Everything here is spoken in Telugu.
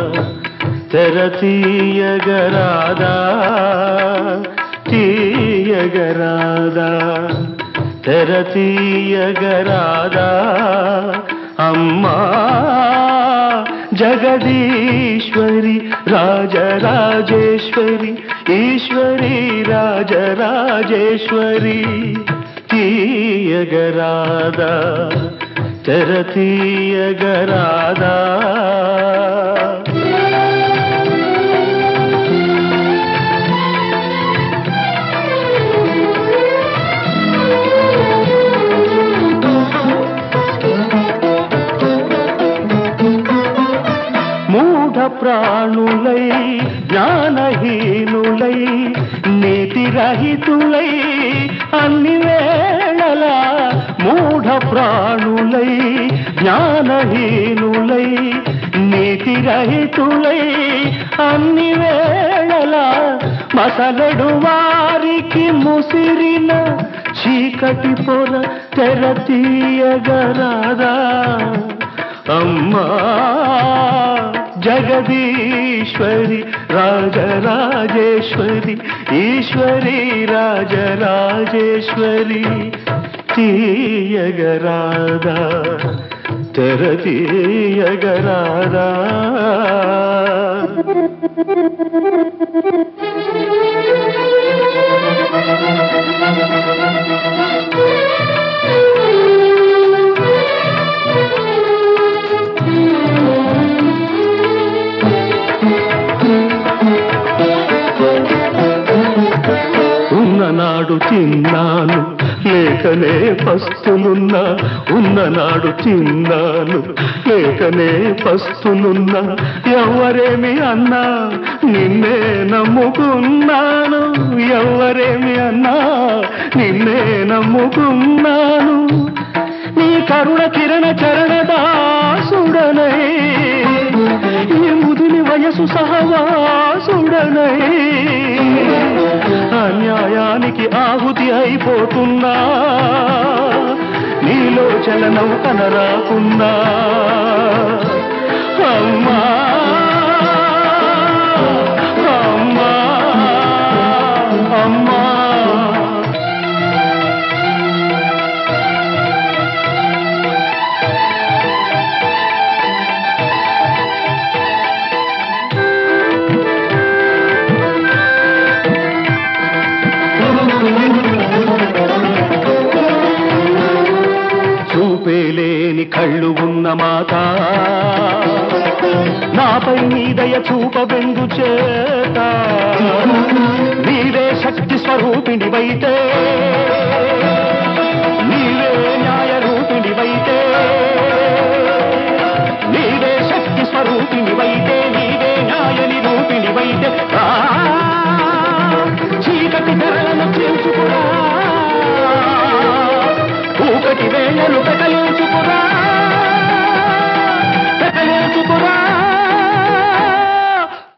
తెర తీయగరాదా తీయగరాదా తెర తీయగరాదా అమ్మా జగదీశ్వరి రాజరాజేశ్వరి ఈశ్వరి రాజరాజేశ్వరి తీయగరాదా తెర తీయగరాదా ప్రాణులై జ్ఞానహీనులై నీతిరహితులై అన్ని వేళలా మూఢ ప్రాణులై జ్ఞానహీనులై నీతిరహితులై అన్ని వేళలా మసలడు వారికి ముసిరిన చీకటి పొర తెర తీయగరాదా అమ్మా జగదీశ్వరి రాజరాజేశ్వరి ఈశ్వరి రాజరాజేశ్వరి తీయగరాదా తెర తీయగరాదా ఉన్ననాడు తిన్నాను లేకనే పస్తులున్నా ఉన్ననాడు తిన్నాను లేకనే పస్తులున్నా ఎవరేమి అన్నా నిన్నే నమ్ముకున్నాను ఎవరేమి అన్నా నిన్నే నమ్ముకున్నాను నీ కరుణ కిరణ చరణ దాసుడనై ఈ ముదిని వయసు సహవాసుడనై అన్యాయానికి ఆహుతి అయిపోతున్నా నీలో చలనం కనరాకున్నా అమ్మా అమ్మా అమ్మా చూపేలేని కళ్ళు ఉన్న మాత నాపై నీ దయ చూపబెందు చేత నీవే శక్తి స్వరూపిణివైతే నీవే న్యాయ రూపిణివైతే నీవే శక్తి స్వరూపిణివైతే